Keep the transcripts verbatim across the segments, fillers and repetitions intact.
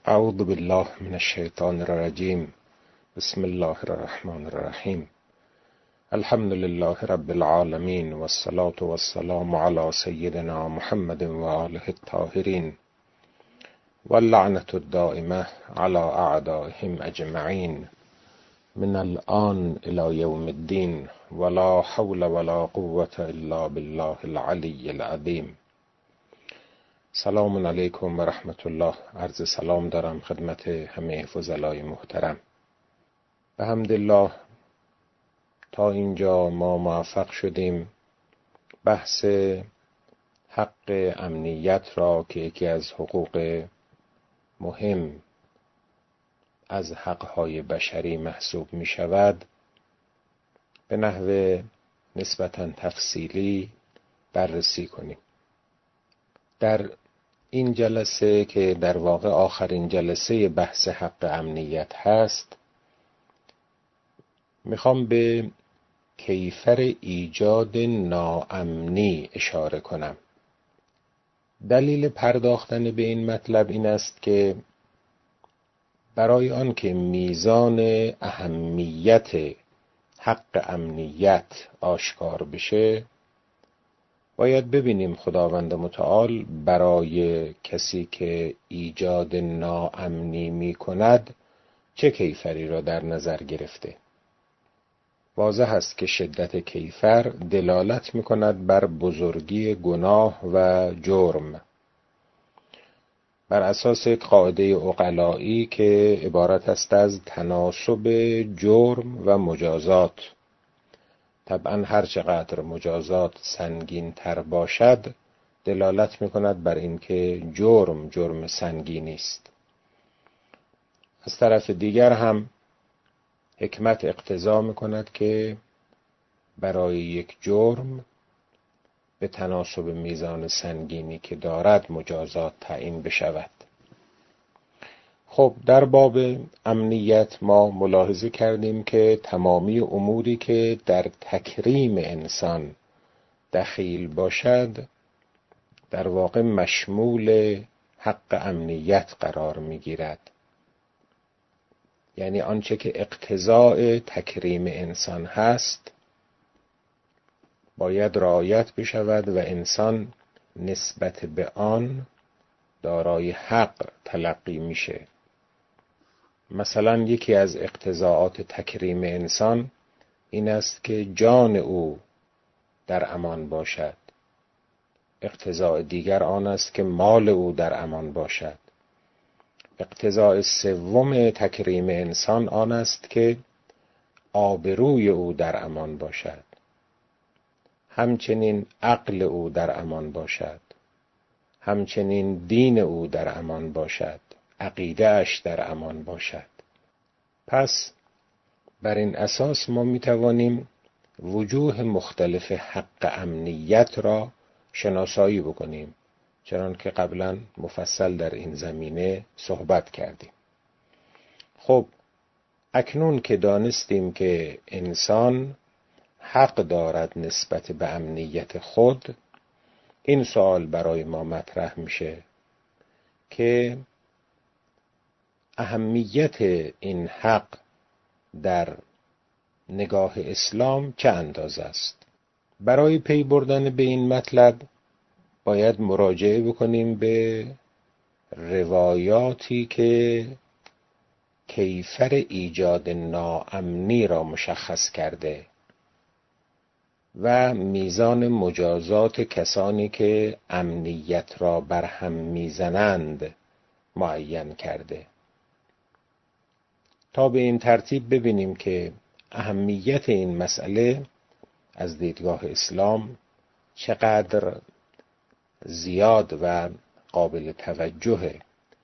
اعوذ بالله من الشیطان الرجیم. بسم الله الرحمن الرحیم. الحمد لله رب العالمین والصلاة والسلام علی سیدنا محمد و آله الطاهرین واللعنة الدائمة علی اعدائهم اجمعین من الآن الی یوم الدین ولا حول ولا قوة الا بالله العلی العظیم. سلام علیکم و رحمت الله. عرض سلام دارم خدمت همه فضلای محترم. به حمدالله تا اینجا ما موفق شدیم بحث حق امنیت را که یکی از حقوق مهم از حقهای بشری محسوب می شود به نحو نسبتاً تفصیلی بررسی کنیم. در این جلسه که در واقع آخرین جلسه بحث حق امنیت هست، میخوام به کیفر ایجاد ناامنی اشاره کنم. دلیل پرداختن به این مطلب این است که برای آن که میزان اهمیت حق امنیت آشکار بشه باید ببینیم خداوند متعال برای کسی که ایجاد ناامنی می کند چه کیفری را در نظر گرفته. واضح است که شدت کیفر دلالت می کند بر بزرگی گناه و جرم. بر اساس یک قاعده عقلایی که عبارت است از تناسب جرم و مجازات. طبعا هر چقدر مجازات سنگین تر باشد دلالت می کند بر اینکه جرم جرم سنگینی است. از طرف دیگر هم حکمت اقتضا می کند که برای یک جرم به تناسب میزان سنگینی که دارد مجازات تعیین بشود. خب در باب امنیت ما ملاحظه کردیم که تمامی اموری که در تکریم انسان دخیل باشد در واقع مشمول حق امنیت قرار می‌گیرد. یعنی آنچه که اقتضاء تکریم انسان هست باید رعایت بشود و انسان نسبت به آن دارای حق تلقی میشه. مثلا یکی از اقتضاعات تکریم انسان این است که جان او در امان باشد. اقتضاع دیگر آن است که مال او در امان باشد. اقتضاع سوم تکریم انسان آن است که آبروی او در امان باشد. همچنین عقل او در امان باشد. همچنین دین او در امان باشد. عقیده اش در امان باشد. پس بر این اساس ما می توانیم وجوه مختلف حق امنیت را شناسایی بکنیم، چنان که قبلا مفصل در این زمینه صحبت کردیم. خب اکنون که دانستیم که انسان حق دارد نسبت به امنیت خود، این سوال برای ما مطرح میشه که اهمیت این حق در نگاه اسلام چه اندازه است. برای پی بردن به این مطلب باید مراجعه بکنیم به روایاتی که کیفر ایجاد ناامنی را مشخص کرده و میزان مجازات کسانی که امنیت را برهم میزنند معین کرده، تا به این ترتیب ببینیم که اهمیت این مسئله از دیدگاه اسلام چقدر زیاد و قابل توجهه.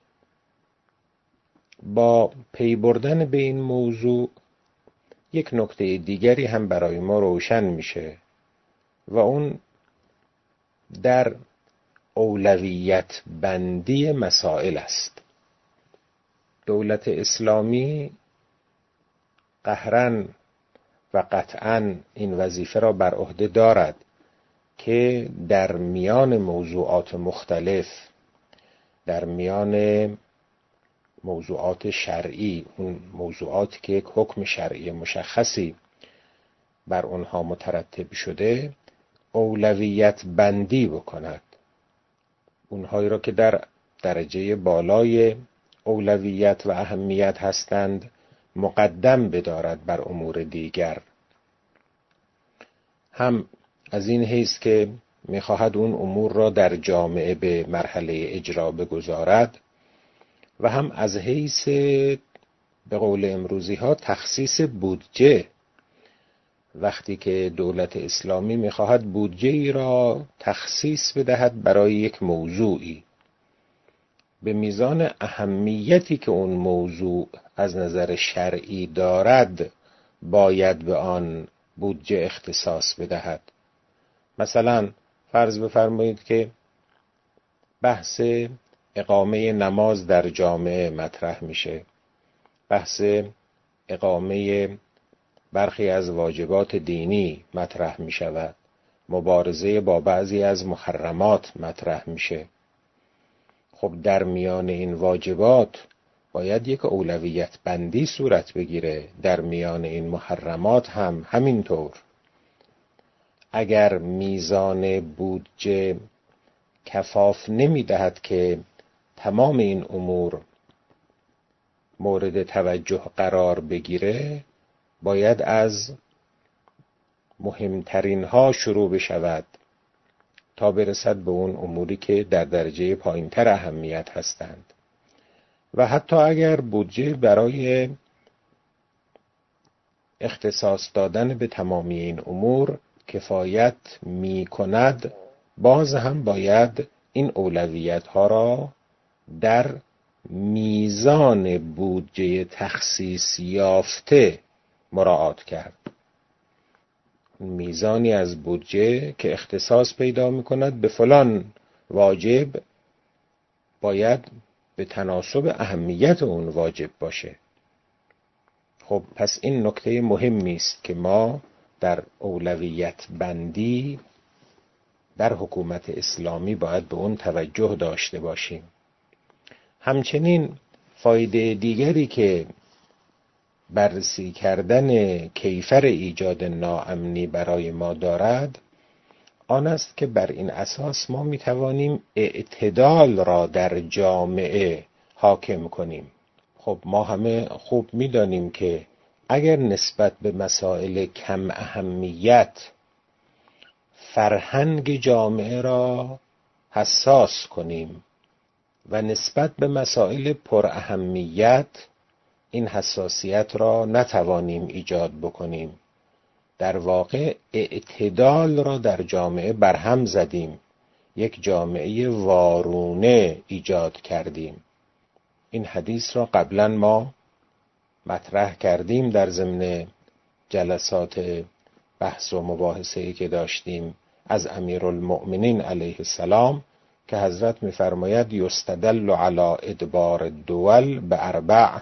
با پی بردن به این موضوع یک نکته دیگری هم برای ما روشن میشه و اون در اولویت بندی مسائل است. دولت اسلامی قهراً و قطعاً این وظیفه را بر عهده دارد که در میان موضوعات مختلف، در میان موضوعات شرعی، اون موضوعاتی که یک حکم شرعی مشخصی بر اونها مترتب شده، اولویت بندی بکند. اونهایی را که در درجه بالای اولویت و اهمیت هستند مقدم بدارد بر امور دیگر. هم از این حیث که میخواهد اون امور را در جامعه به مرحله اجرا بگذارد و هم از حیث به قول امروزی ها تخصیص بودجه. وقتی که دولت اسلامی میخواهد بودجه ای را تخصیص بدهد برای یک موضوعی، به میزان اهمیتی که اون موضوع از نظر شرعی دارد باید به آن بودجه اختصاص بدهد. مثلا فرض بفرمایید که بحث اقامه نماز در جامعه مطرح میشه، بحث اقامه برخی از واجبات دینی مطرح می شود، مبارزه با بعضی از محرمات مطرح میشه. خب در میان این واجبات باید یک اولویت بندی صورت بگیره، در میان این محرمات هم همینطور. اگر میزان بودجه کفاف نمی دهد که تمام این امور مورد توجه قرار بگیره، باید از مهمترین ها شروع بشود تا برسد به اون اموری که در درجه پایینتر اهمیت هستند. و حتی اگر بودجه برای اختصاص دادن به تمامی این امور کفایت می کند، باز هم باید این اولویت ها را در میزان بودجه تخصیص یافته مراعات کرد. میزانی از بودجه که اختصاص پیدا می کند به فلان واجب باید به تناسب اهمیت اون واجب باشه. خب پس این نکته مهمی است که ما در اولویت بندی در حکومت اسلامی باید به اون توجه داشته باشیم. همچنین فایده دیگری که بررسی کردن کیفر ایجاد ناامنی برای ما دارد آن است که بر این اساس ما می توانیم اعتدال را در جامعه حاکم کنیم. خب ما همه خوب می دانیم که اگر نسبت به مسائل کم اهمیت فرهنگ جامعه را حساس کنیم و نسبت به مسائل پر اهمیت این حساسیت را نتوانیم ایجاد بکنیم، در واقع اعتدال را در جامعه برهم زدیم، یک جامعه وارونه ایجاد کردیم. این حدیث را قبلا ما مطرح کردیم در ضمن جلسات بحث و مباحثه‌ای که داشتیم از امیرالمؤمنین علیه السلام که حضرت می‌فرماید یستدل علی ادبار الدول به اربع.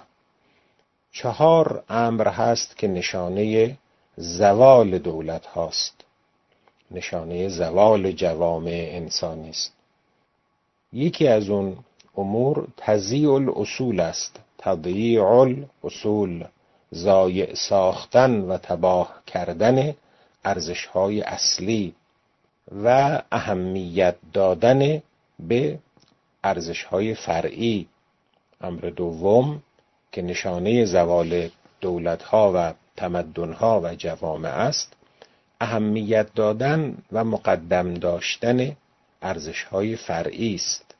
چهار امر هست که نشانه زوال دولت هاست، نشانه زوال جوامع انسانی است. یکی از اون امور تضییع الاصول است، تضییع الاصول، ضایع ساختن و تباه کردن ارزش‌های اصلی و اهمیت دادن به ارزش‌های فرعی. امر دوم که نشانه زوال دولت‌ها و تمدن‌ها و جوامع است، اهمیت دادن و مقدم داشتن ارزش‌های فرعی است.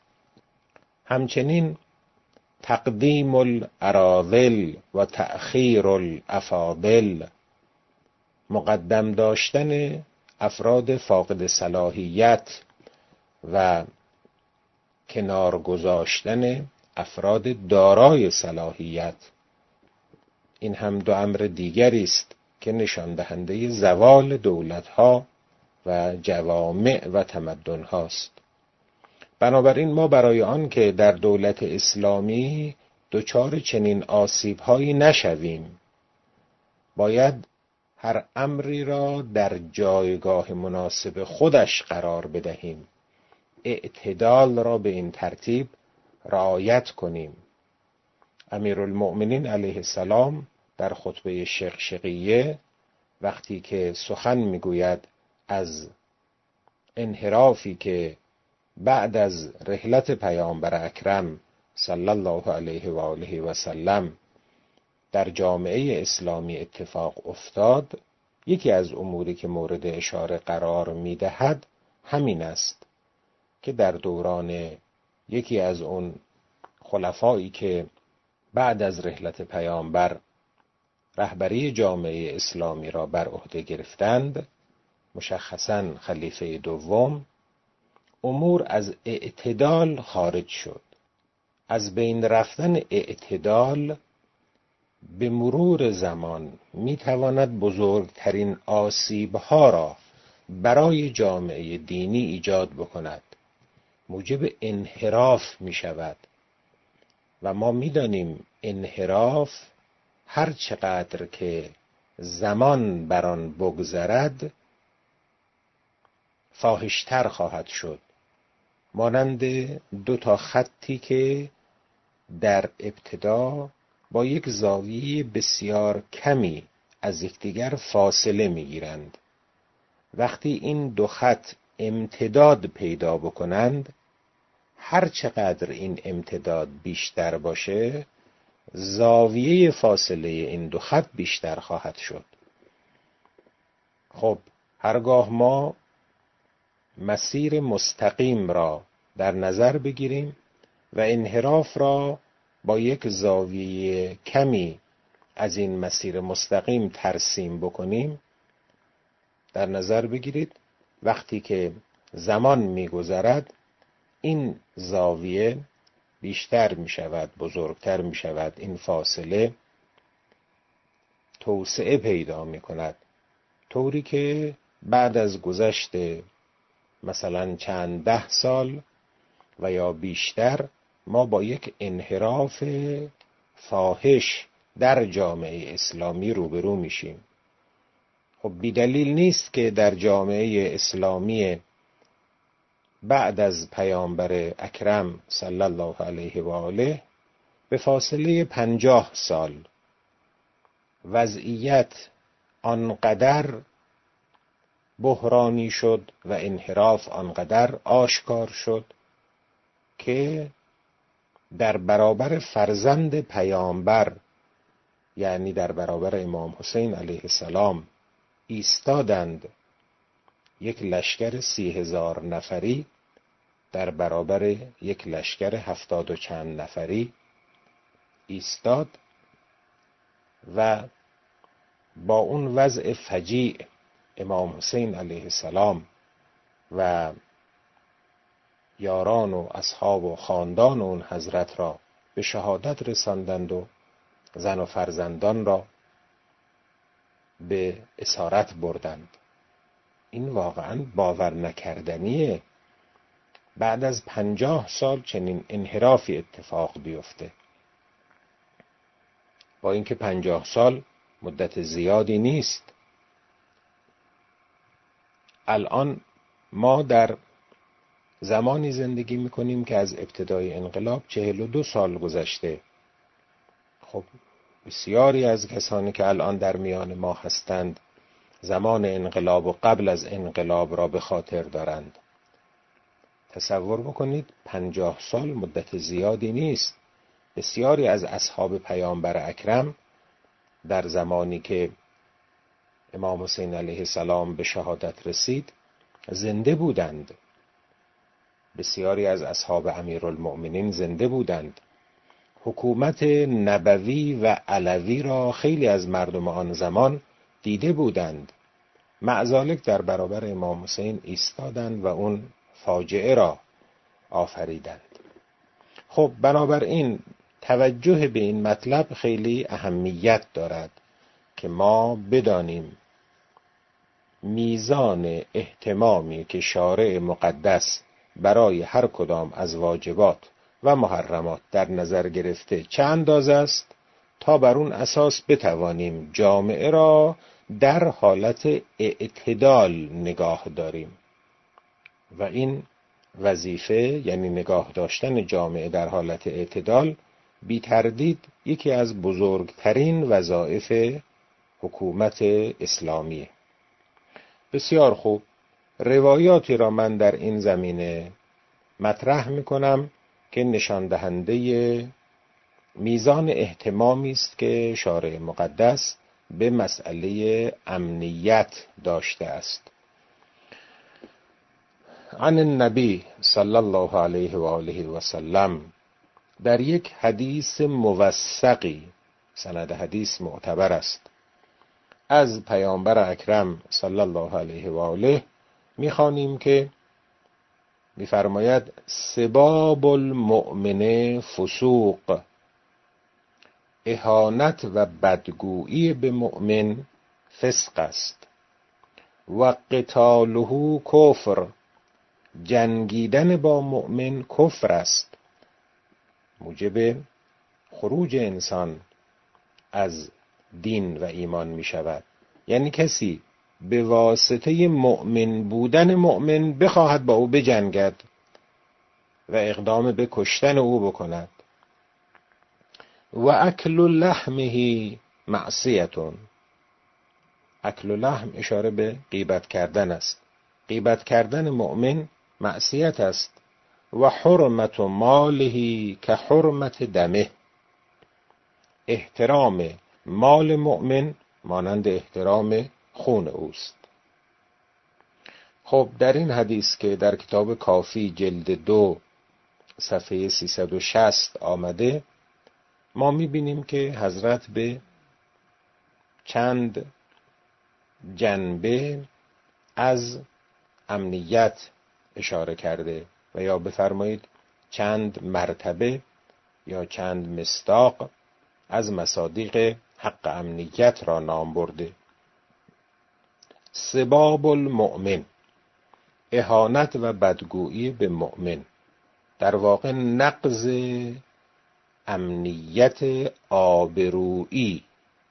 همچنین تقدیم الاراذل و تأخیر الافاضل، مقدم داشتن افراد فاقد صلاحیت و کنار گذاشتن افراد دارای صلاحیت. این هم دو امر دیگری است که نشان دهنده زوال دولت‌ها و جوامع و تمدن هاست. بنابراین ما برای آن که در دولت اسلامی دچار چنین آسیب‌هایی نشویم، باید هر امری را در جایگاه مناسب خودش قرار بدهیم، اعتدال را به این ترتیب رعایت کنیم. امیرالمؤمنین علیه السلام در خطبه شقشقیه وقتی که سخن میگوید از انحرافی که بعد از رحلت پیامبر اکرم صلی الله علیه و آله و سلم در جامعه اسلامی اتفاق افتاد، یکی از اموری که مورد اشاره قرار میدهد همین است که در دوران یکی از اون خلفایی که بعد از رحلت پیامبر رهبری جامعه اسلامی را بر عهده گرفتند، مشخصاً خلیفه دوم، امور از اعتدال خارج شد. از بین رفتن اعتدال به مرور زمان میتواند بزرگترین آسیبها را برای جامعه دینی ایجاد بکند، موجب انحراف می شود و ما میدانیم انحراف هر چقدر که زمان بر آن بگذرد فاحشتر خواهد شد، مانند دو تا خطی که در ابتدا با یک زاویه بسیار کمی از یکدیگر فاصله میگیرند. وقتی این دو خط امتداد پیدا بکنند، هر چقدر این امتداد بیشتر باشه، زاویه فاصله این دو خط بیشتر خواهد شد. خب هرگاه ما مسیر مستقیم را در نظر بگیریم و انحراف را با یک زاویه کمی از این مسیر مستقیم ترسیم بکنیم، در نظر بگیرید وقتی که زمان می‌گذرد این زاویه بیشتر می شود، بزرگتر می شود، این فاصله توسعه پیدا می کند، طوری که بعد از گذشت مثلا چند ده سال و یا بیشتر ما با یک انحراف فاحش در جامعه اسلامی روبرو میشیم. خب بیدلیل نیست که در جامعه اسلامی بعد از پیامبر اکرم صلی الله علیه و آله به فاصله پنجاه سال وضعیت آنقدر بحرانی شد و انحراف آنقدر آشکار شد که در برابر فرزند پیامبر، یعنی در برابر امام حسین علیه السلام، ایستادند یک لشکر سی هزار نفری در برابر یک لشکر هفتاد و چند نفری ایستاد و با اون وضع فجیع امام حسین علیه السلام و یاران و اصحاب و خاندان اون حضرت را به شهادت رساندند و زن و فرزندان را به اسارت بردند. این واقعا باور نکردنیه، بعد از پنجاه سال چنین انحرافی اتفاق بیفته. با اینکه پنجاه سال مدت زیادی نیست. الان ما در زمانی زندگی میکنیم که از ابتدای انقلاب چهل و دو سال گذشته. خب بسیاری از کسانی که الان در میان ما هستند زمان انقلاب و قبل از انقلاب را به خاطر دارند. تصور بکنید پنجاه سال مدت زیادی نیست. بسیاری از اصحاب پیامبر اکرم در زمانی که امام حسین علیه السلام به شهادت رسید زنده بودند. بسیاری از اصحاب امیرالمؤمنین زنده بودند. حکومت نبوی و علوی را خیلی از مردم آن زمان دیده بودند. معذالک در برابر امام حسین ایستادند و اون فاجعه را آفریدند. خب بنابراین توجه به این مطلب خیلی اهمیت دارد که ما بدانیم میزان اهتمامی که شارع مقدس برای هر کدام از واجبات و محرمات در نظر گرفته چه اندازه است تا بر اون اساس بتوانیم جامعه را در حالت اعتدال نگاه داریم. و این وظیفه، یعنی نگاه داشتن جامعه در حالت اعتدال، بی تردید یکی از بزرگترین وظایف حکومت اسلامیه. بسیار خوب، روایاتی را من در این زمینه مطرح میکنم که نشان دهنده میزان اهتمامی است که شارع مقدس به مسئله امنیت داشته است. عن النبی صلی الله علیه و آله و سلم، در یک حدیث موثقی، سند حدیث معتبر است، از پیامبر اکرم صلی الله علیه و آله می‌خوانیم که می‌فرماید سباب المؤمن فسوق، اهانت و بدگویی به مؤمن فسق است. و قتاله کفر، جنگیدن با مؤمن کفر است، موجب خروج انسان از دین و ایمان می شود. یعنی کسی به واسطه مؤمن بودن مؤمن بخواهد با او بجنگد و اقدام به کشتن او بکند. و اکل لحمه معصیتون، اکل لحم اشاره به غیبت کردن است. غیبت کردن مؤمن معصیت است. و حرمت ماله که حرمت دمه، احترام مال مؤمن مانند احترام خون اوست. خب در این حدیث که در کتاب کافی جلد دو صفحه سیصد و شصت آمده، ما میبینیم که حضرت به چند جنبه از امنیت اشاره کرده و یا بفرمایید چند مرتبه یا چند مصداق از مصادیق حق امنیت را نام برده. سباب المؤمن، اهانت و بدگویی به مؤمن، در واقع نقض امنیت آبرویی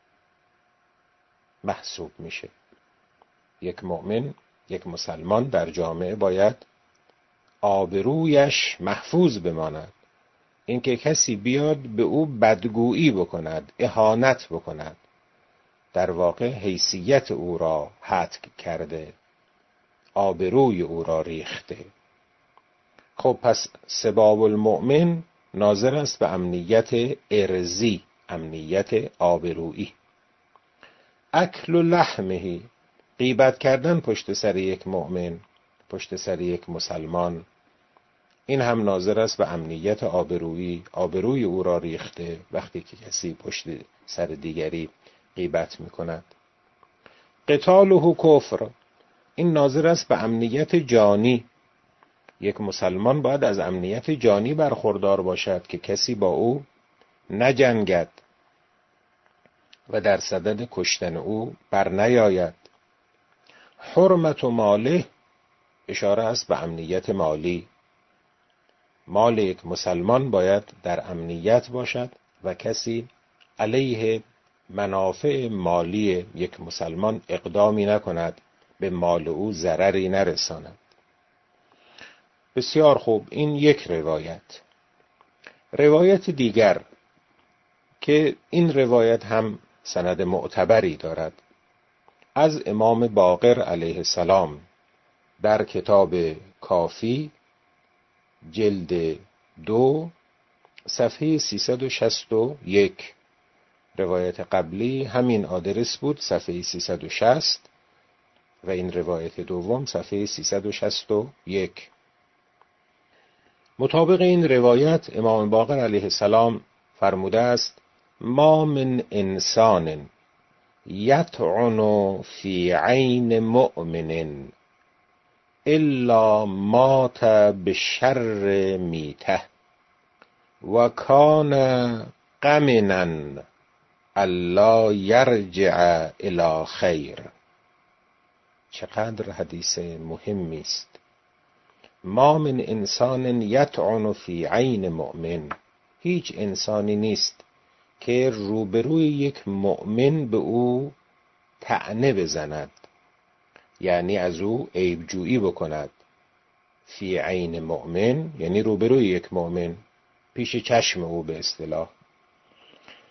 محسوب میشه. یک مؤمن، یک مسلمان در جامعه باید آبرویش محفوظ بماند. اینکه کسی بیاد به او بدگویی بکند، اهانت بکند، در واقع حیثیت او را هتک کرده، آبروی او را ریخته. خب پس سباب المؤمن ناظر است به امنیت ارضی، امنیت آبرویی. اکل لحمه، غیبت کردن پشت سر یک مؤمن، پشت سر یک مسلمان، این هم ناظر است به امنیت آبرویی، آبروی او را ریخته وقتی که کسی پشت سر دیگری غیبت میکند. قتاله کفر، این ناظر است به امنیت جانی. یک مسلمان باید از امنیت جانی برخوردار باشد که کسی با او نجنگد و در صدد کشتن او بر نیاید. حرمت ماله، اشاره است به امنیت مالی. مال یک مسلمان باید در امنیت باشد و کسی علیه منافع مالی یک مسلمان اقدامی نکند، به مال او ضرری نرساند. بسیار خوب، این یک روایت. روایت دیگر که این روایت هم سند معتبری دارد، از امام باقر علیه السلام در کتاب کافی جلد دو صفحه سیصد و شصت و یک. روایت قبلی همین آدرس بود، صفحه سیصد و شصت، و این روایت دوم صفحه سیصد و شصت و یک. مطابق این روایت امام باقر علیه السلام فرموده است: ما من انسان یطعن فی عین مؤمن الا مات بشر میته و کان قمنا الا یرجع الی خیر. چقدر حدیث مهمی است. ما من انسان یطعن فی عین مؤمن، هیچ انسانی نیست که روبروی یک مؤمن به او طعنه بزند، یعنی از او عیبجویی بکند. فی عین مؤمن یعنی روبروی یک مؤمن، پیش چشم او به اصطلاح.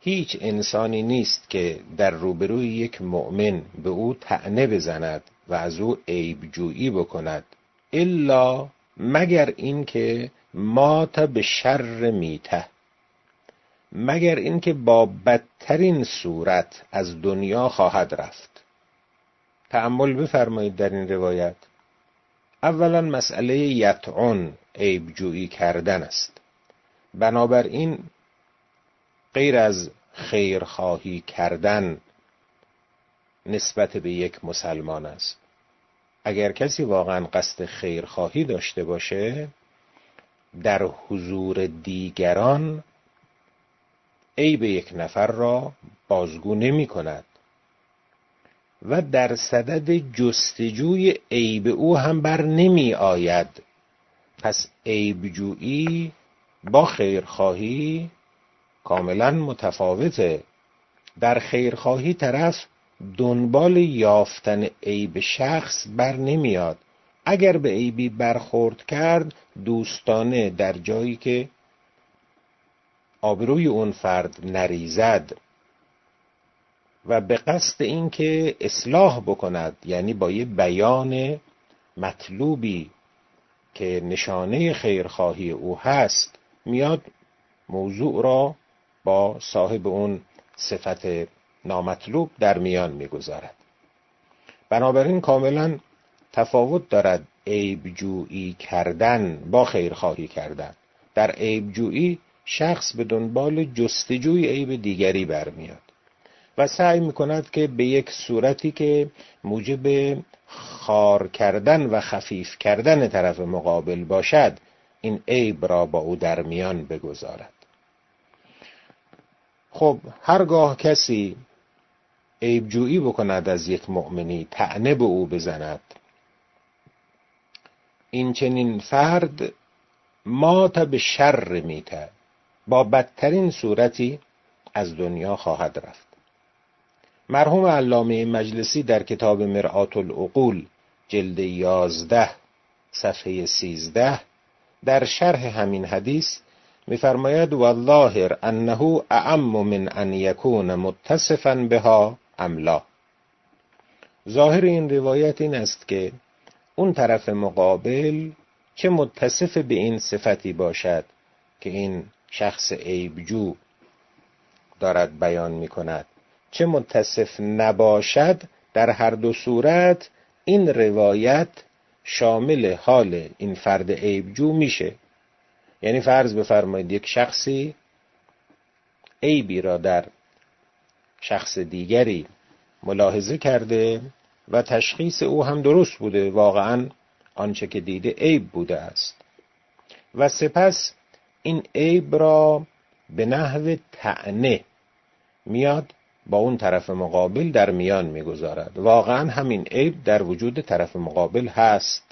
هیچ انسانی نیست که در روبروی یک مؤمن به او طعنه بزند و از او عیب جویی بکند الا مگر این که مات به شر میته، مگر این که با بدترین صورت از دنیا خواهد رفت. تأمل بفرمایید در این روایت. اولا مسئله یطعن، عیب جویی کردن است. بنابراین غیر از خیرخواهی کردن نسبت به یک مسلمان است. اگر کسی واقعا قصد خیرخواهی داشته باشه در حضور دیگران عیب یک نفر را بازگو نمی کند و در صدد جستجوی عیب او هم بر نمی آید. پس عیب جویی با خیرخواهی کاملا متفاوته. در خیرخواهی طرف دنبال یافتن عیب شخص بر نمیاد. اگر به عیبی برخورد کرد دوستانه در جایی که آبروی اون فرد نریزد و به قصد این که اصلاح بکند، یعنی با یه بیان مطلوبی که نشانه خیرخواهی او هست میاد موضوع را با صاحب اون صفت نامطلوب در میان میگذارد. بنابراین کاملا تفاوت دارد عیب جویی کردن با خیرخواهی کردن. در عیب جویی شخص به دنبال جستجوی عیب دیگری برمیاد و سعی میکند که به یک صورتی که موجب خار کردن و خفیف کردن طرف مقابل باشد این عیب را با او در میان بگذارد. خب هرگاه کسی عیب جویی بکند از یک مؤمنی، طعنه به او بزند، این چنین فرد مات به شر میته، با بدترین صورتی از دنیا خواهد رفت. مرحوم علامه مجلسی در کتاب مرآة العقول جلد یازده صفحه سیزده در شرح همین حدیث می‌فرماید والظاهر انه اعم من ان یکون متصفا بها املا. ظاهر این روایت این است که اون طرف مقابل چه متصف به این صفتی باشد که این شخص عیبجو دارد بیان می‌کند، چه متصف نباشد، در هر دو صورت این روایت شامل حال این فرد عیبجو میشه. یعنی فرض بفرمایید یک شخصی عیبی را در شخص دیگری ملاحظه کرده و تشخیص او هم درست بوده، واقعا آنچه که دیده عیب بوده است و سپس این عیب را به نحو طعنه میاد با اون طرف مقابل در میان میگذارد. واقعا همین عیب در وجود طرف مقابل هست.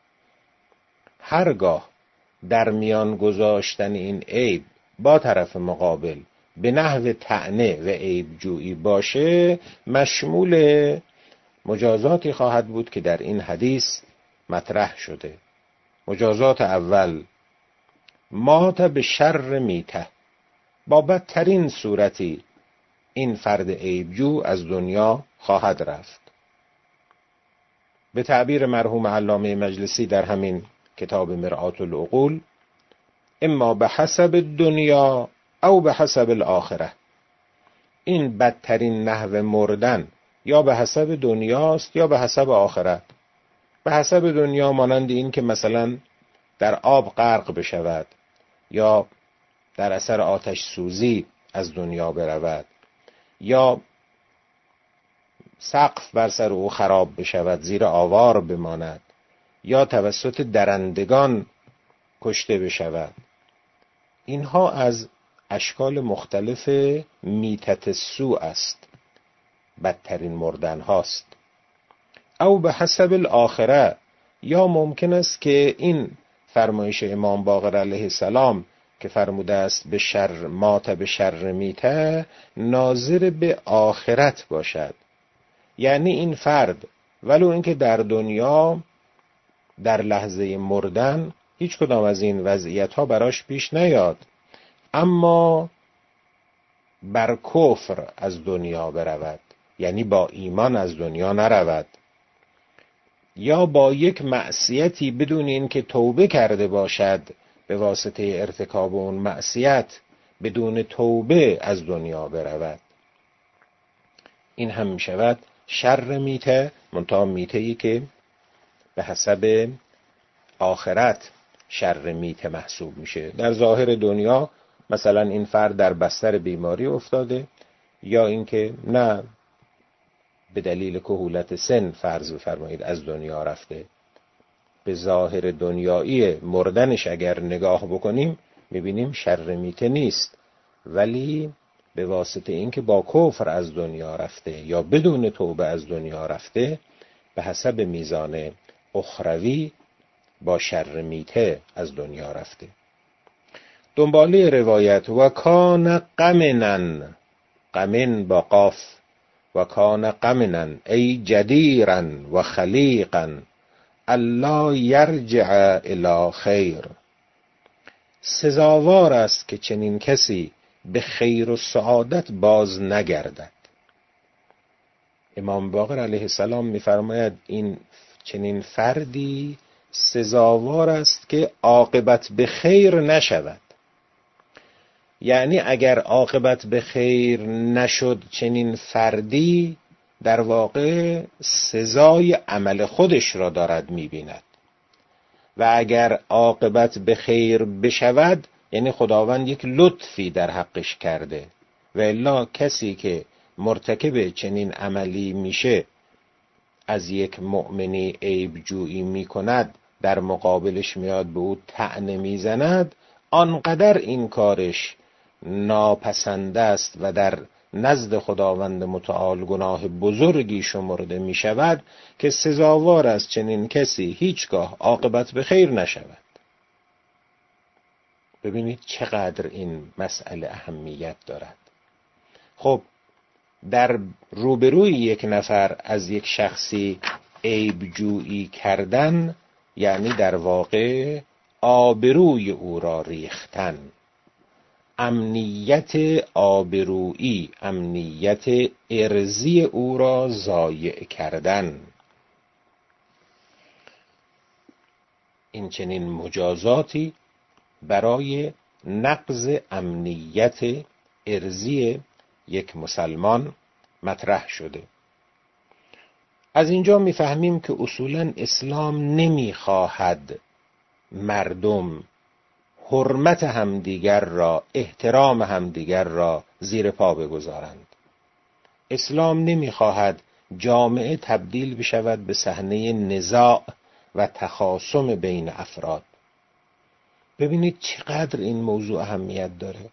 هرگاه در میان گذاشتن این عیب با طرف مقابل به نحو طعنه و عیب جویی باشه مشمول مجازاتی خواهد بود که در این حدیث مطرح شده. مجازات اول مات به شر میته، با بدترین صورتی این فرد عیبجو از دنیا خواهد رفت. به تعبیر مرحوم علامه مجلسی در همین کتاب مرآة العقول اما به حسب دنیا او به حسب الاخره، این بدترین نحو مردن یا به حسب دنیاست یا به حسب آخرت. به حسب دنیا مانند این که مثلا در آب غرق بشود یا در اثر آتش سوزی از دنیا برود یا سقف بر سر او خراب بشود زیر آوار بماند یا توسط درندگان کشته بشود. اینها از اشکال مختلف میتت سو است، بدترین مردن هاست. او به حسب الاخره، یا ممکن است که این فرمایش امام باقر علیه السلام که فرموده است به شر مات به شر میته ناظر به آخرت باشد. یعنی این فرد ولو اینکه در دنیا در لحظه مردن هیچ کدام از این وضعیت ها براش پیش نیاد، اما بر کفر از دنیا برود، یعنی با ایمان از دنیا نرود، یا با یک معصیتی بدون این که توبه کرده باشد به واسطه ارتکاب اون معصیت بدون توبه از دنیا برود، این هم می شود شر میته، منتها میته‌ای که به حسب آخرت شر میته محسوب میشه. در ظاهر دنیا مثلا این فرد در بستر بیماری افتاده، یا اینکه نه به دلیل کهولت سن فرض بفرمایید از دنیا رفته، به ظاهر دنیایی مردنش اگر نگاه بکنیم میبینیم شر میته نیست، ولی به واسطه اینکه با کفر از دنیا رفته یا بدون توبه از دنیا رفته، به حسب میزان اخروی با شر میته از دنیا رفته. دنباله روایت و کان قمنن، قمن با قاف، و کان قمنن ای جدیرا و خلیقا الله یرجع الی خیر، سزاوار است که چنین کسی به خیر و سعادت باز نگردد. امام باقر علیه السلام می‌فرماید این چنین فردی سزاوار است که عاقبت به خیر نشود، یعنی اگر عاقبت به خیر نشد چنین فردی در واقع سزای عمل خودش را دارد می‌بیند، و اگر عاقبت به خیر بشود یعنی خداوند یک لطفی در حقش کرده، و الا کسی که مرتکب چنین عملی میشه از یک مؤمنی عیب جویی میکند، در مقابلش میاد به او طعنه میزند، آنقدر این کارش ناپسند است و در نزد خداوند متعال گناه بزرگی شمرده می شود که سزاوار است چنین کسی هیچگاه عاقبت به خیر نشود. ببینید چقدر این مسئله اهمیت دارد. خب در روبروی یک نفر از یک شخصی عیب جویی کردن یعنی در واقع آبروی او را ریختن، امنیت آبرویی، امنیت ارضی او را ضایع کردن. این چنین مجازاتی برای نقض امنیت ارضی یک مسلمان مطرح شده. از اینجا میفهمیم که اصولاً اسلام نمیخواهد مردم حرمت همدیگر را، احترام همدیگر را زیر پا بگذارند. اسلام نمیخواهد جامعه تبدیل بشود به صحنه نزاع و تخاصم بین افراد. ببینید چقدر این موضوع اهمیت داره.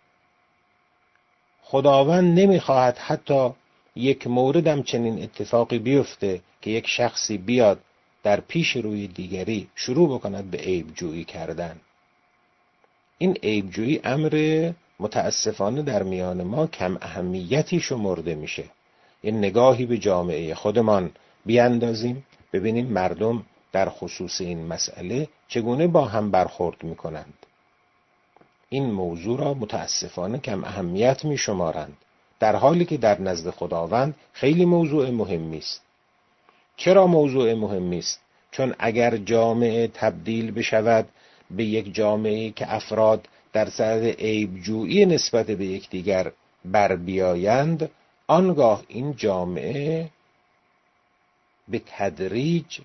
خداوند نمیخواهد حتی یک مورد هم چنین اتفاقی بیفته که یک شخصی بیاد در پیش روی دیگری شروع بکند به عیب جویی کردن. این عیب جویی امر متاسفانه در میان ما کم اهمیتی شمرده میشه. یه نگاهی به جامعه خودمان بیاندازیم ببینیم مردم در خصوص این مسئله چگونه با هم برخورد میکنند. این موضوع را متاسفانه کم اهمیت میشمارند، در حالی که در نزد خداوند خیلی موضوع مهمی است. چرا موضوع مهمی است؟ چون اگر جامعه تبدیل بشود به یک جامعه که افراد در صدد عیب جویی نسبت به یکدیگر بر بیایند، آنگاه این جامعه به تدریج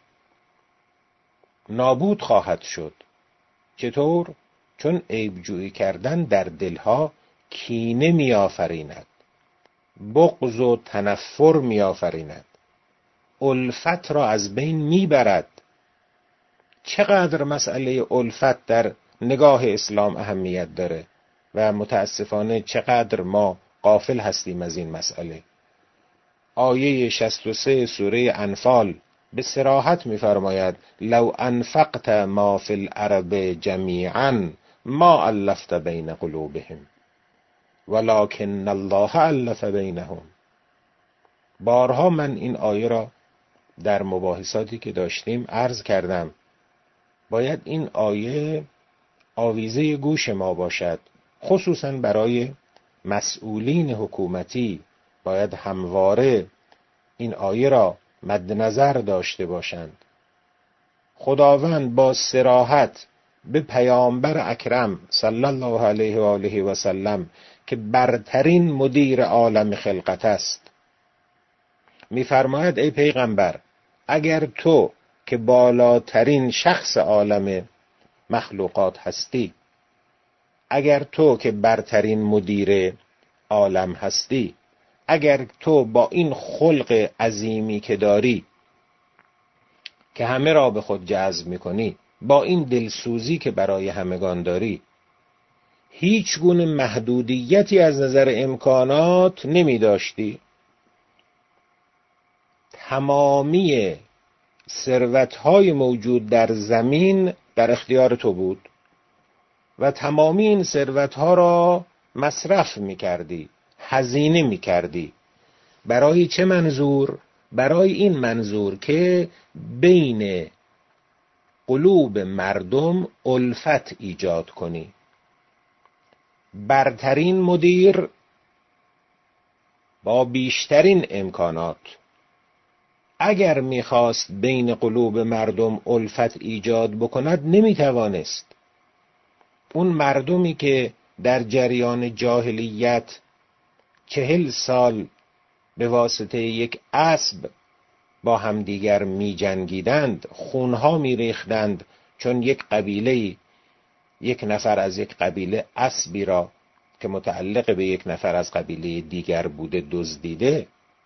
نابود خواهد شد. چطور؟ چون عیب جویی کردن در دلها کینه می آفریند، بغض و تنفر می آفریند، الفت را از بین می برد. چقدر مسئله الفت در نگاه اسلام اهمیت داره و متاسفانه چقدر ما غافل هستیم از این مسئله. آیه شصت و سه سوره انفال به صراحت می‌فرماید لو انفقت ما فی الارض جمیعا ما الفت بین قلوبهم ولکن الله الف بینهم. بارها من این آیه را در مباحثاتی که داشتیم عرض کردم. باید این آیه آویزه گوش ما باشد، خصوصا برای مسئولین حکومتی باید همواره این آیه را مد نظر داشته باشند. خداوند با صراحت به پیامبر اکرم صلی الله علیه و آله و سلم که برترین مدیر عالم خلقت است می‌فرماید ای پیغمبر، اگر تو که بالاترین شخص عالم مخلوقات هستی، اگر تو که برترین مدیر عالم هستی، اگر تو با این خلق عظیمی که داری که همه را به خود جذب می‌کنی، با این دلسوزی که برای همگان داری، هیچ گونه محدودیتی از نظر امکانات نمی داشتی، تمامی ثروت‌های موجود در زمین در اختیار تو بود و تمامی این ثروت‌ها را مصرف می‌کردی، هزینه می‌کردی. برای چه منظور؟ برای این منظور که بین قلوب مردم الفت ایجاد کنی. برترین مدیر با بیشترین امکانات اگر میخواست بین قلوب مردم الفت ایجاد بکند نمیتوانست. اون مردمی که در جریان جاهلیت چهل سال به واسطه یک اسب با همدیگر می جنگیدند، خونها می ریختند، چون یک قبیله یک نفر از یک قبیله اسبی را که متعلق به یک نفر از قبیله دیگر بوده دزدیده.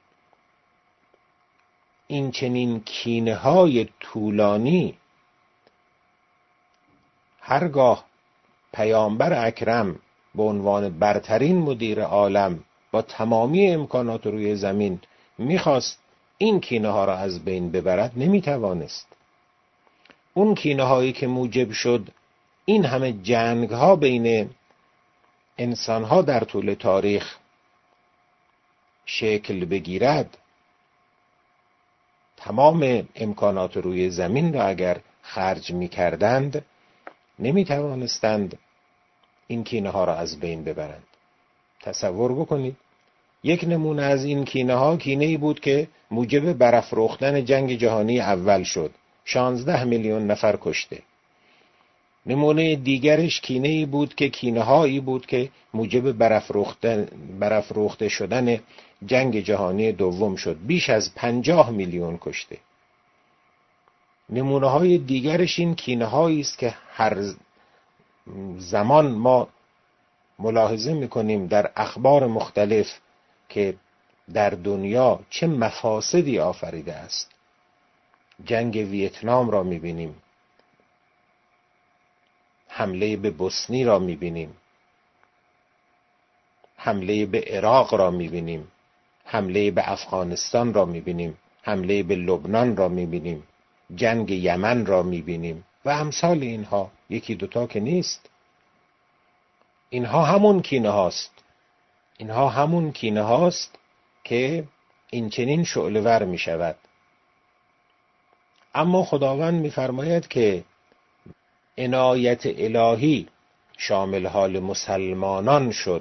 این چنین کینه های طولانی هرگاه پیامبر اکرم به عنوان برترین مدیر عالم با تمامی امکانات روی زمین میخواست این کینه ها را از بین ببرد، نمیتوانست. اون کینه هایی که موجب شد این همه جنگ ها بین انسان ها در طول تاریخ شکل بگیرد، تمام امکانات روی زمین را اگر خرج می کردند نمی توانستند این کینه ها را از بین ببرند. تصور بکنید یک نمونه از این کینه ها کینه‌ای بود که موجب برافروختن جنگ جهانی اول شد، شانزده میلیون نفر کشته. نمونه دیگرش کینه‌ای بود که کینه هایی بود که موجب برافروختن برافروخته شدن جنگ جهانی دوم شد، بیش از پنجاه میلیون کشته. نمونه های دیگرش این کینه هایی است که هر زمان ما ملاحظه می‌کنیم در اخبار مختلف که در دنیا چه مفاسدی آفریده است. جنگ ویتنام را می‌بینیم، حمله به بوسنی را می‌بینیم، حمله به عراق را می‌بینیم، حمله به افغانستان را می‌بینیم، حمله به لبنان را می‌بینیم، جنگ یمن را می‌بینیم و امثال اینها. یکی دوتا که نیست. اینها همون کینه هاست. اینها همون کینه هاست که این چنین شعله ور می شود. اما خداوند می فرماید که عنایت الهی شامل حال مسلمانان شد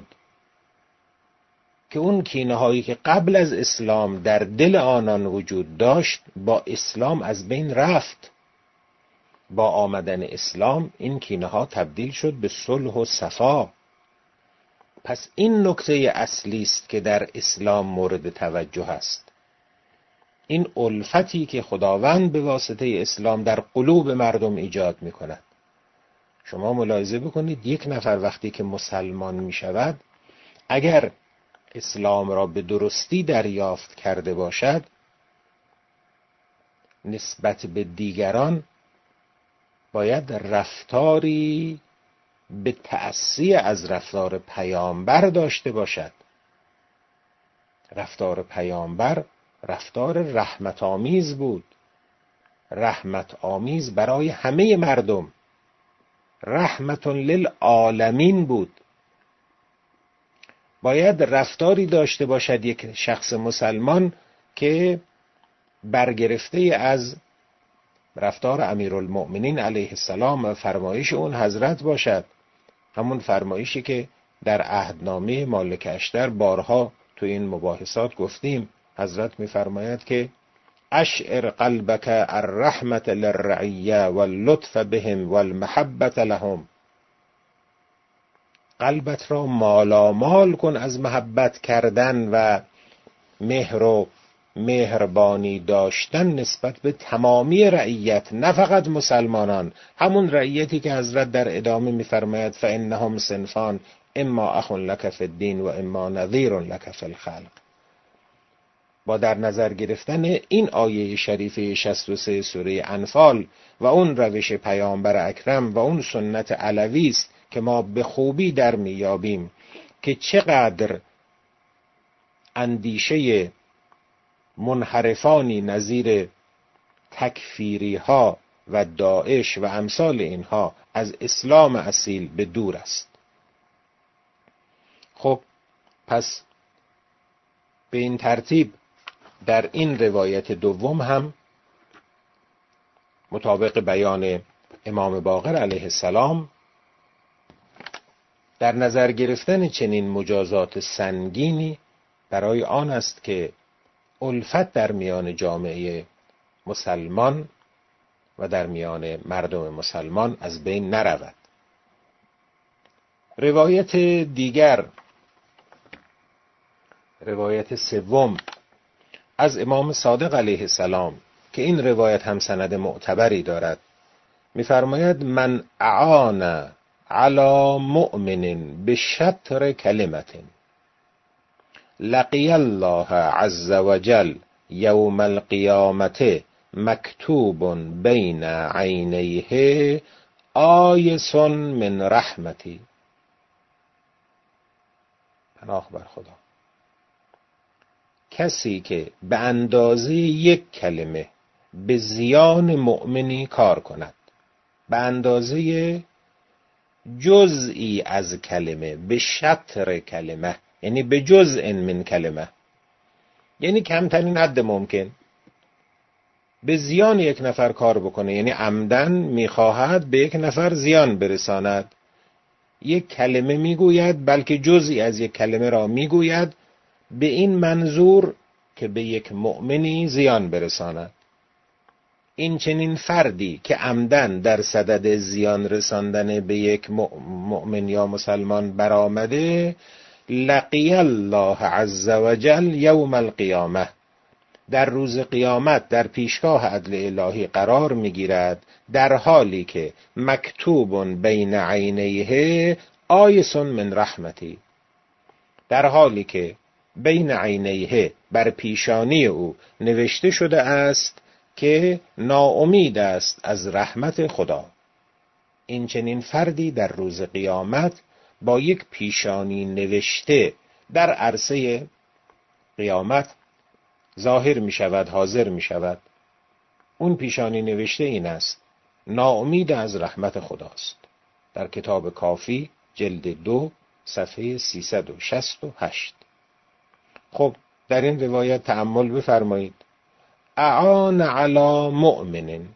که اون کینه هایی که قبل از اسلام در دل آنان وجود داشت با اسلام از بین رفت. با آمدن اسلام این کینه ها تبدیل شد به صلح و صفا. پس این نکته اصلی است که در اسلام مورد توجه است. این الفتی که خداوند به واسطه اسلام در قلوب مردم ایجاد می کند. شما ملاحظه بکنید یک نفر وقتی که مسلمان می شود، اگر اسلام را به درستی دریافت کرده باشد، نسبت به دیگران باید رفتاری به تأسی از رفتار پیامبر داشته باشد. رفتار پیامبر رفتار رحمت آمیز بود، رحمت آمیز برای همه مردم، رحمت للعالمین بود. باید رفتاری داشته باشد یک شخص مسلمان که برگرفته از رفتار امیرالمؤمنین علیه السلام و فرمایش اون حضرت باشد، همون فرمایشی که در عهدنامه مالک اشتر بارها تو این مباحثات گفتیم. حضرت می‌فرماید که اشعر قلبک الرحمة للرعیه واللطف بهم والمحبة لهم، قلبت را مالامال کن از محبت کردن و مهر و مهربانی داشتن نسبت به تمامی رعیت، نه فقط مسلمانان، همون رعیتی که حضرت در ادامه می‌فرماید فإنهم صنفان اما اخ لک فی الدین و اما نظیر لک فی الخلق. با در نظر گرفتن این آیه شریفه شصت و سه سوره انفال و اون روش پیامبر اکرم و اون سنت علوی است که ما به خوبی در میابیم که چقدر اندیشه منحرفانی نظیر تکفیری ها و داعش و امثال اینها از اسلام اصیل به دور است. خب پس به این ترتیب در این روایت دوم هم مطابق بیان امام باقر علیه السلام در نظر گرفتن چنین مجازات سنگینی برای آن است که الفت در میان جامعه مسلمان و در میان مردم مسلمان از بین نرود. روایت دیگر، روایت سوم از امام صادق علیه السلام که این روایت هم سند معتبری دارد، می‌فرماید من اعان علی مؤمن بشطر کلمت لقی الله عز وجل یوم القیامة مکتوب بین عینیه آیس من رحمتی. پناه بر خدا. کسی که به اندازه یک کلمه به زیان مؤمنی کار کند، به اندازه جزئی از کلمه، به شطر کلمه، یعنی به جزء من کلمه، یعنی کمترین حد ممکن، به زیان یک نفر کار بکنه، یعنی عمدن میخواهد به یک نفر زیان برساند. یک کلمه میگوید، بلکه جزئی از یک کلمه را میگوید به این منظور که به یک مؤمنی زیان برساند. این چنین فردی که عمدن در صدد زیان رساندن به یک مؤمن یا مسلمان برآمده، لقی الله عز وجل یوم القیامه، در روز قیامت در پیشگاه عدل الهی قرار میگیرد، در حالی که مکتوب بین عینیه آیس من رحمتی، در حالی که بین عینیه، بر پیشانی او نوشته شده است که ناامید است از رحمت خدا. این چنین فردی در روز قیامت با یک پیشانی نوشته در عرصه قیامت ظاهر می شود، حاضر می شود. اون پیشانی نوشته این است: ناامید از رحمت خداست. در کتاب کافی جلد دو صفحه سیصد و شصت و هشت. خب در این روایت تأمل بفرمایید. اعان علی مؤمن،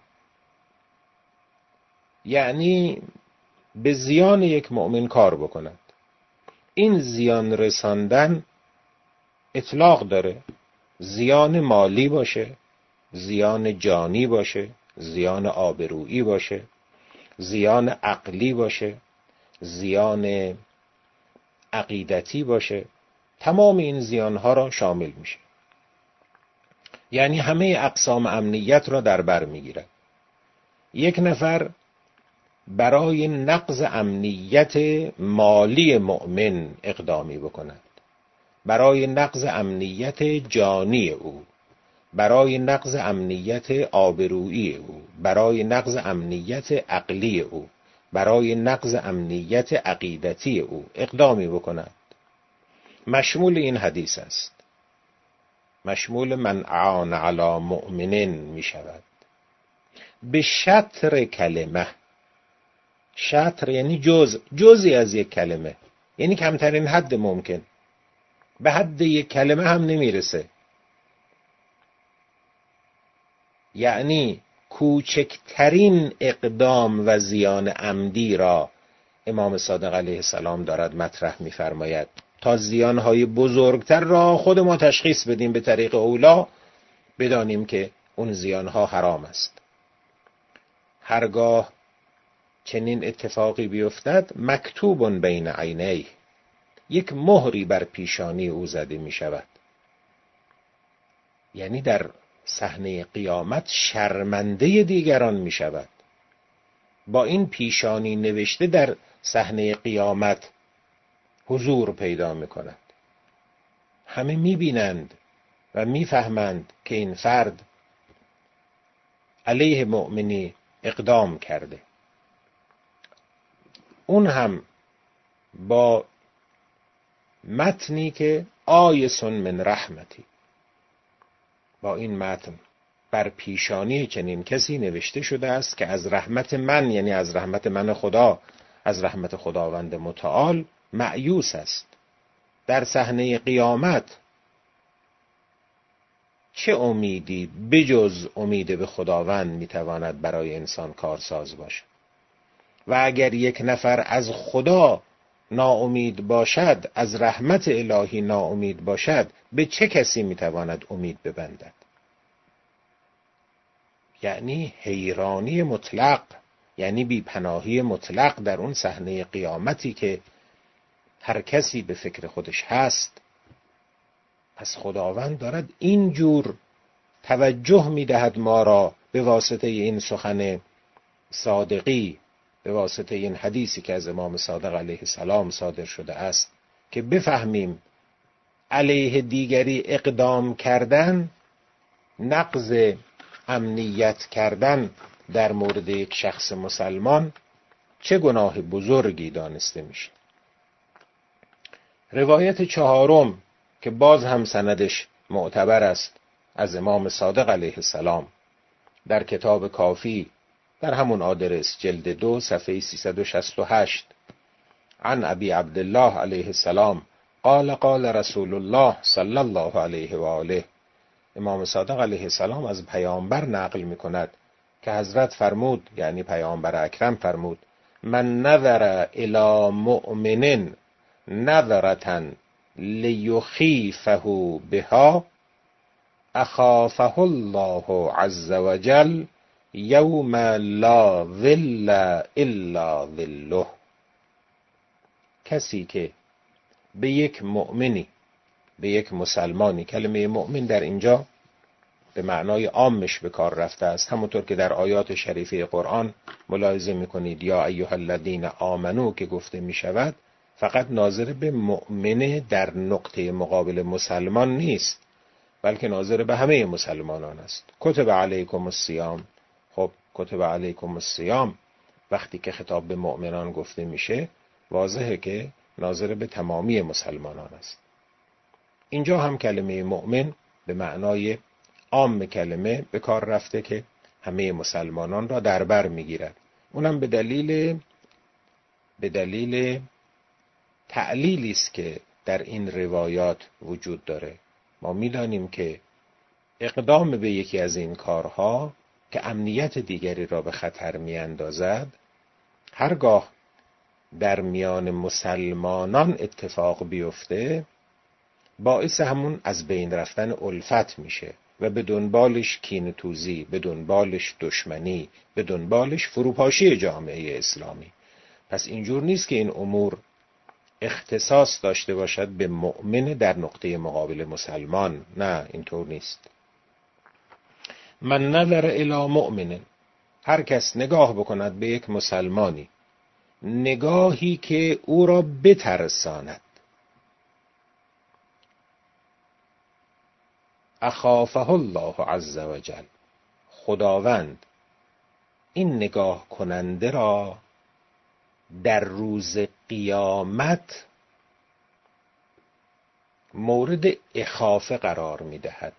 یعنی به زیان یک مؤمن کار بکند. این زیان رساندن اطلاق داره، زیان مالی باشه، زیان جانی باشه، زیان آبرویی باشه، زیان عقلی باشه، زیان عقیدتی باشه، تمام این زیانها را شامل میشه. یعنی همه اقسام امنیت را در بر میگیرد. یک نفر برای نقض امنیت مالی مؤمن اقدامی بکند، برای نقض امنیت جانی او، برای نقض امنیت آبرویی او، برای نقض امنیت عقلی او، برای نقض امنیت عقیدتی او اقدامی بکند، مشمول این حدیث است، مشمول من اعان علی مؤمن می شود. به شطر کلمه، شطر یعنی جز، جزی از یک کلمه، یعنی کمترین حد ممکن، به حد یک کلمه هم نمیرسه، یعنی کوچکترین اقدام و زیان عمدی را امام صادق علیه السلام دارد مطرح می‌فرماید تا زیانهای بزرگتر را خود ما تشخیص بدیم، به طریق اولا بدانیم که اون زیانها حرام است. هرگاه چنین اتفاقی بیفتد مکتوب بین عینیه، یک مهری بر پیشانی او زده می شود، یعنی در صحنه قیامت شرمنده دیگران می شود. با این پیشانی نوشته در صحنه قیامت حضور پیدا می کند. همه می بینند و می فهمند که این فرد علیه مؤمنی اقدام کرده. اون هم با متنی که آیسون من رحمتی، با این متن بر پیشانی چنین کسی نوشته شده است که از رحمت من، یعنی از رحمت من خدا، از رحمت خداوند متعال مأیوس است. در صحنه قیامت چه امیدی بجز امید به خداوند میتواند برای انسان کارساز باشد؟ و اگر یک نفر از خدا ناامید باشد، از رحمت الهی ناامید باشد، به چه کسی میتواند امید ببندد؟ یعنی حیرانی مطلق، یعنی بی‌پناهی مطلق در اون صحنه قیامتی که هر کسی به فکر خودش هست. پس خداوند دارد اینجور توجه میدهد ما را به واسطه این سخن صادقی، به واسطه این حدیثی که از امام صادق علیه السلام صادر شده است، که بفهمیم علیه دیگری اقدام کردن، نقض امنیت کردن در مورد یک شخص مسلمان چه گناه بزرگی دانسته میشه. روایت چهارم که باز هم سندش معتبر است، از امام صادق علیه السلام، در کتاب کافی در همون آدرس جلد دو صفحه سیصد و شصت و هشت، عن ابی عبدالله علیه السلام قال قال رسول الله صلی الله علیه و آله. امام صادق علیه السلام از پیامبر نقل می کند که حضرت فرمود، یعنی پیامبر اکرم فرمود: من نظر الی مؤمن نظرة لیخیفه بها اخافه الله عز وجل یوم لا ظل الا ظله. کسی که به یک مؤمنی، به یک مسلمانی، کلمه مؤمن در اینجا به معنای عامش به کار رفته است، همونطور که در آیات شریفه قرآن ملاحظه میکنید یا ایها الذین آمنو که گفته می شود، فقط ناظر به مؤمن در نقطه مقابل مسلمان نیست، بلکه ناظر به همه مسلمانان است. کتب علیکم الصیام، خب کتب علیکم الصیام وقتی که خطاب به مؤمنان گفته میشه، واضحه که ناظر به تمامی مسلمانان است. اینجا هم کلمه مؤمن به معنای عام کلمه به کار رفته که همه مسلمانان را در بر میگیرد. اونم به دلیل به دلیل تعلیلی است که در این روایات وجود داره. ما میدانیم که اقدام به یکی از این کارها که امنیت دیگری را به خطر میاندازد، هرگاه در میان مسلمانان اتفاق بیفته، باعث همون از بین رفتن الفت میشه و به دنبالش کینه‌توزی، به دنبالش دشمنی، به دنبالش فروپاشی جامعه اسلامی. پس اینجور نیست که این امور اختصاص داشته باشد به مؤمن در نقطه مقابل مسلمان. نه، اینطور نیست. من نظر الی مؤمن، هر کس نگاه بکند به یک مسلمانی، نگاهی که او را بترساند، اخافه الله عز وجل، خداوند این نگاه کننده را در روز قیامت مورد اخافه قرار می دهد،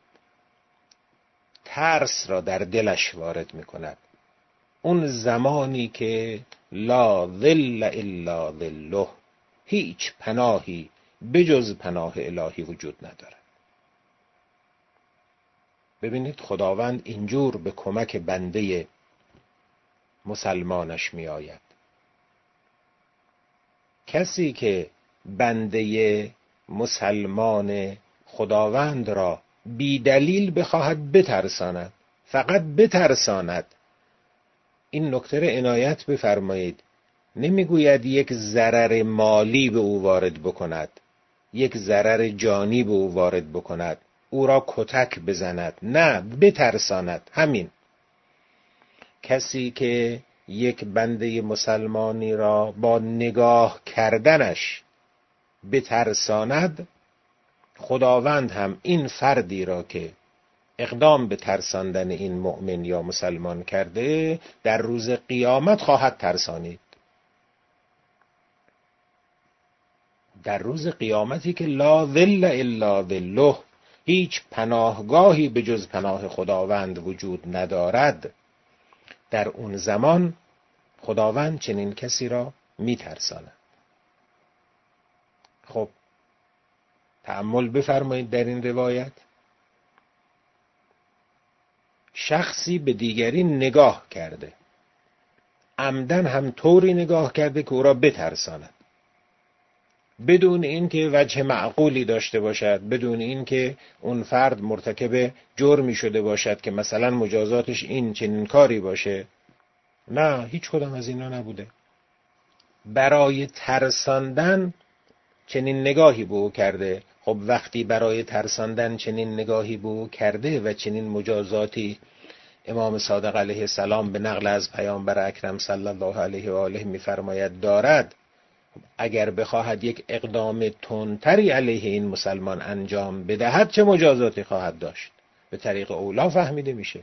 ترس را در دلش وارد می کند. اون زمانی که لا ظل الا ظله، هیچ پناهی بجز پناه الهی وجود ندارد. ببینید خداوند اینجور به کمک بنده مسلمانش می آید. کسی که بنده مسلمان خداوند را بی دلیل بخواهد بترساند، فقط بترساند، این نکته را عنایت بفرمایید، نمیگوید یک ضرر مالی به او وارد بکند، یک ضرر جانی به او وارد بکند، او را کتک بزند، نه، بترساند. همین. کسی که یک بنده مسلمانی را با نگاه کردنش بترساند، خداوند هم این فردی را که اقدام به ترساندن این مؤمن یا مسلمان کرده در روز قیامت خواهد ترسانید. در روز قیامتی که لا ظل الا ظله، هیچ پناهگاهی به جز پناه خداوند وجود ندارد، در اون زمان خداوند چنین کسی را میترساند. خب تأمل بفرمایید در این روایت. شخصی به دیگری نگاه کرده، عمدن هم طوری نگاه کرده که او را بترساند، بدون اینکه وجه معقولی داشته باشد، بدون اینکه اون فرد مرتکب جرمی شده باشد که مثلا مجازاتش این چنین کاری باشه. نه، هیچ کدام از اینا نبوده. برای ترساندن چنین نگاهی به او کرده. خب وقتی برای ترساندن چنین نگاهی به او کرده و چنین مجازاتی امام صادق علیه السلام به نقل از پیامبر اکرم صلی الله علیه و آله می‌فرماید دارد، اگر بخواهد یک اقدام تندتری علیه این مسلمان انجام بدهد چه مجازاتی خواهد داشت؟ به طریق اولا فهمیده میشه.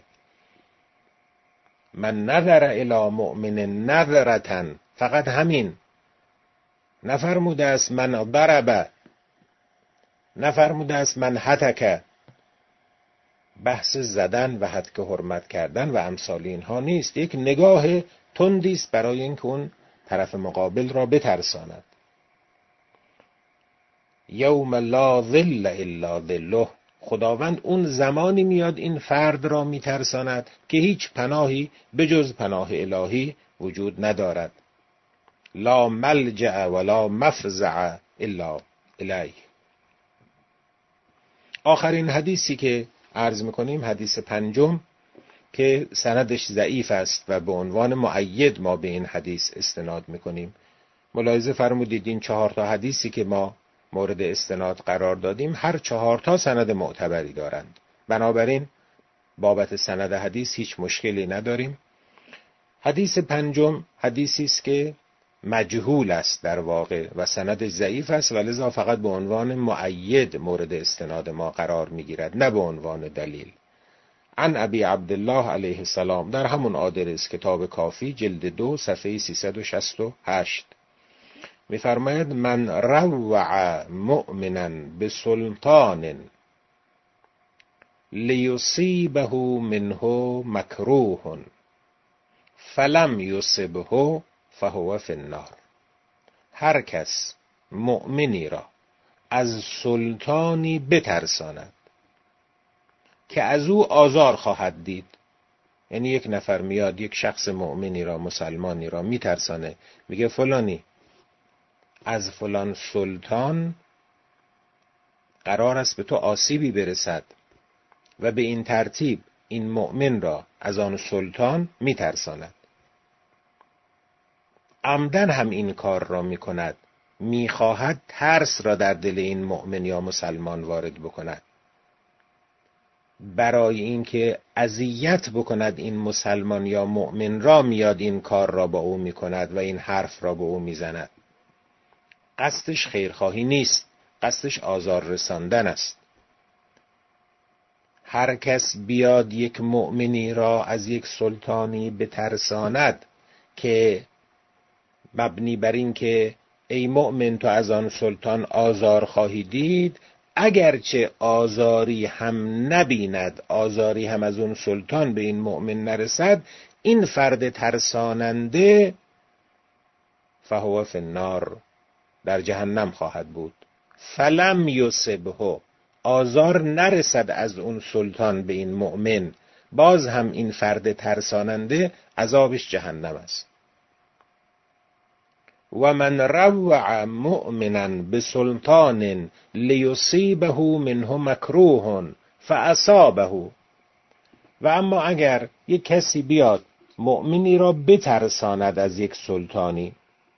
من نظر الی مؤمن نظرتن، فقط همین، نفرموده است من ضرب، نفرموده است من هتک. بحث زدن و هتک حرمت کردن و امثال اینها نیست، یک نگاه تندی است برای اینکه اون طرف مقابل را بترساند. یوم لا ظل الا ظله، خداوند اون زمانی میاد این فرد را میترساند که هیچ پناهی به جز پناه الهی وجود ندارد. لا ملجأ ولا مفزع الا الیه. آخرین حدیثی که عرض میکنیم حدیث پنجم که سندش ضعیف است و به عنوان مؤید ما به این حدیث استناد میکنیم. ملاحظه فرمودید این چهار تا حدیثی که ما مورد استناد قرار دادیم هر چهار تا سند معتبری دارند، بنابراین بابت سند حدیث هیچ مشکلی نداریم. حدیث پنجم حدیثی است که مجهول است در واقع و سندش ضعیف است و لذا فقط به عنوان مؤید مورد استناد ما قرار میگیرد، نه به عنوان دلیل. عن ابی عبدالله علیه السلام، در همون آدرس کتاب کافی جلد دو صفحه سیصد و شصت و هشت می‌فرماید من روع مؤمنا بسلطان لیصیبه منه مکروه فلم یصبه فهو فی النار. هر کس مؤمنی را از سلطانی بترساند که از او آزار خواهد دید، یعنی یک نفر میاد یک شخص مؤمنی را، مسلمانی را میترسانه، میگه فلانی از فلان سلطان قرار است به تو آسیبی برسد و به این ترتیب این مؤمن را از آن سلطان میترساند. عمدن هم این کار را میکند، میخواهد ترس را در دل این مؤمن یا مسلمان وارد بکند، برای اینکه اذیت بکند این مسلمان یا مؤمن را میاد این کار را با او میکند و این حرف را به او میزند. قصدش خیرخواهی نیست، قصدش آزار رساندن است. هر کس بیاد یک مؤمنی را از یک سلطانی بترساند که مبنی بر این که ای مؤمن تو از آن سلطان آزار خواهی دید، اگرچه آزاری هم نبیند، آزاری هم از اون سلطان به این مؤمن نرسد، این فرد ترساننده فهو فی النار، در جهنم خواهد بود. فلم یصبه، آزار نرسد از اون سلطان به این مؤمن، باز هم این فرد ترساننده عذابش جهنم است. و من روع مؤمنا بسلطان لیصیبه منه مکروه فاصابه. و اما اگر یک کسی بیاد مؤمنی را بترساند از یک سلطانی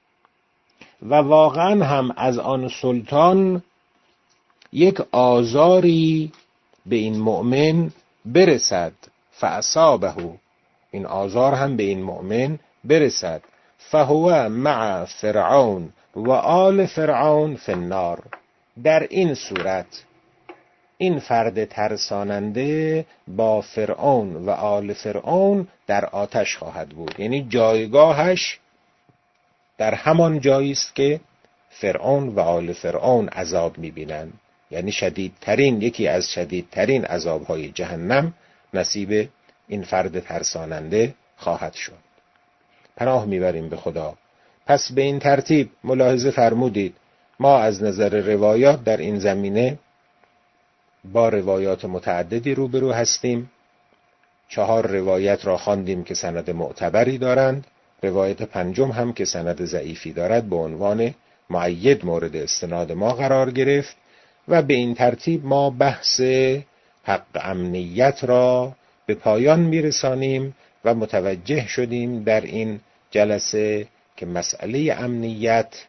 و واقعا هم از آن سلطان یک آزاری به این مؤمن برسد، فاصابه، این آزار هم به این مؤمن برسد، فهو مع فرعون و آل فرعون فی النار. در این صورت این فرد ترساننده با فرعون و آل فرعون در آتش خواهد بود، یعنی جایگاهش در همان جایی است که فرعون و آل فرعون عذاب می‌بینند، یعنی شدیدترین، یکی از شدیدترین عذاب‌های جهنم نصیب این فرد ترساننده خواهد شد. پناه میبریم به خدا. پس به این ترتیب ملاحظه فرمودید ما از نظر روایات در این زمینه با روایات متعددی روبرو هستیم. چهار روایت را خواندیم که سند معتبری دارند. روایت پنجم هم که سند ضعیفی دارد به عنوان مؤید مورد استناد ما قرار گرفت و به این ترتیب ما بحث حق امنیت را به پایان میرسانیم و متوجه شدیم در این جلسه که مسئله امنیت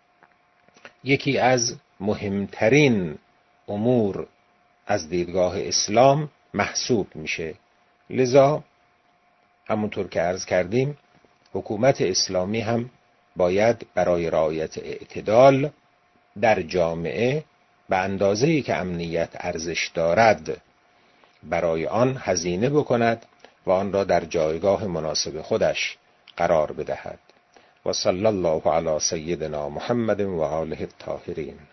یکی از مهمترین امور از دیدگاه اسلام محسوب میشه. لذا همونطور که عرض کردیم حکومت اسلامی هم باید برای رعایت اعتدال در جامعه به اندازه‌ای که امنیت ارزش دارد برای آن هزینه بکند و آن را در جایگاه مناسب خودش قرار بدهد. و صلی الله علی سیدنا محمد و آله الطاهرین.